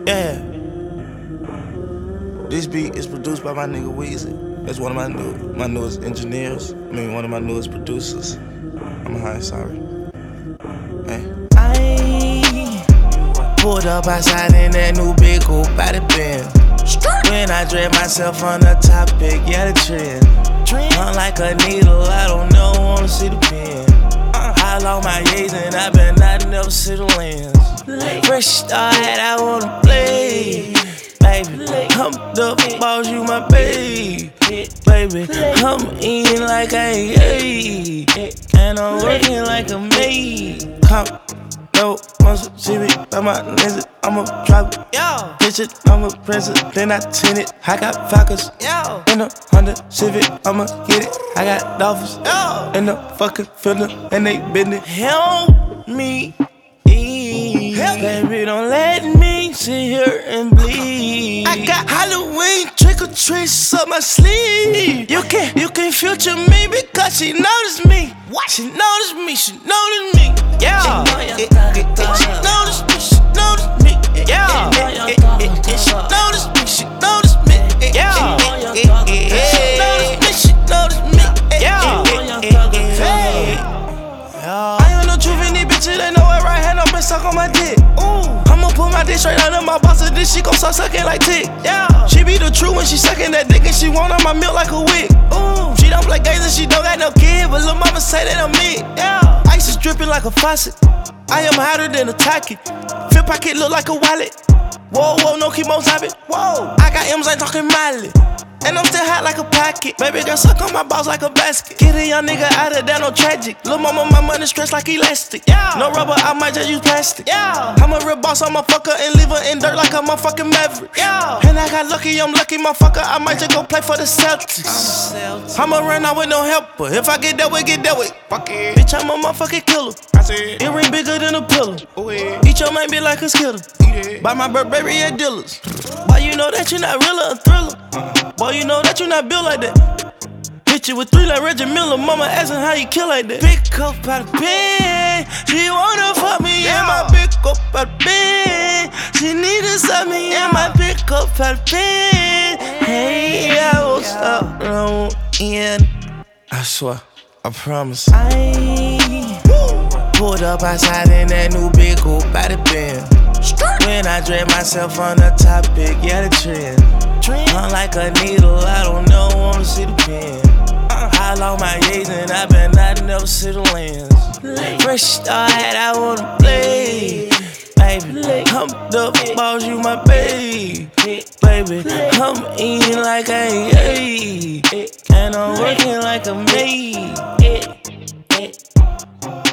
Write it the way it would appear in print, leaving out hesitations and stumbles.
Yeah. This beat is produced by my nigga Weezy. That's one of my newest engineers. One of my newest producers. I'm high, sorry. Hey. I pulled up outside in that new big coupe by the Benz. When I dread myself on the topic, yeah, the trend. Like a needle, I don't know, wanna see the pen. How long my years and I been not never see the lens. Fresh start, I wanna play. Baby, I'm the boss, you my baby. Baby, I'm eating like I ate. And I'm working like a maid. No, once you see me, by my lenses, I'ma drop it. Bitch it, I'm a president, then I tin it. I got Falcons in a Honda Civic, I'ma get it. I got Dolphins in the fucking field, and they bend it. Help me, baby, don't let me sit here and bleed. I got Halloween trick or treats up my sleeve. You can future me because she noticed me. What? She noticed me, she noticed me. Yeah. She noticed me, she noticed me. Yeah. She noticed me, she noticed me. Yeah. She noticed me, she noticed me. Yeah. I ain't no truth in these bitches, they know it right hand up and suck on my dick. Ooh. I'ma put my dick straight under my boss and then she gon' start sucking like tick. Yeah. She be the truth when she sucking that dick and she want on my milk like a wig. Ooh. She don't play games and she don't got no kid, but lil' mama say that I'm me. Yeah. Ice is dripping like a faucet. I am hotter than a tacky. Flip pocket look like a wallet. Whoa, no keep on topic. Whoa. I got M's, ain't talking Miley. And I'm still hot like a pocket. Baby girl suck on my balls like a basket. Get a young nigga out of there, no tragic. Lil' mama, my money stretched like elastic. Yeah. No rubber, I might just use plastic. Yeah. I'm a real boss, I'm a fucker and leave her in dirt like a motherfucking Maverick. Yeah. And I got lucky, I'm lucky, motherfucker. I might just go play for the Celtics. I'ma run out with no helper. If I get that way, get that way. Fuck it. Bitch, I'm a motherfucking killer. I said it ring bigger than a pillow. Oh, yeah. Eat your man be like a skittle. Buy my Burberry at dealers. Boy, you know that you not real or a thriller. Boy, you know that you not built like that. Hit you with 3 like Reggie Miller. Mama asking how you kill like that. Big cup out of pen. She wanna fuck me in my big cup out of pen. She need to suck me in my big cup out of pen. Hey, I won't stop, I won't end. I swear, I promise. I pulled up outside in that new big coupe by the Benz. When I dread myself on the topic, yeah, the trend. Like a needle, I don't know, wanna see the pen. How long my years and I been not never see the lens. Fresh start, I wanna play. Baby, I'm the boss, you my baby. Baby, I'm eating like I ate. And I'm working like a maid.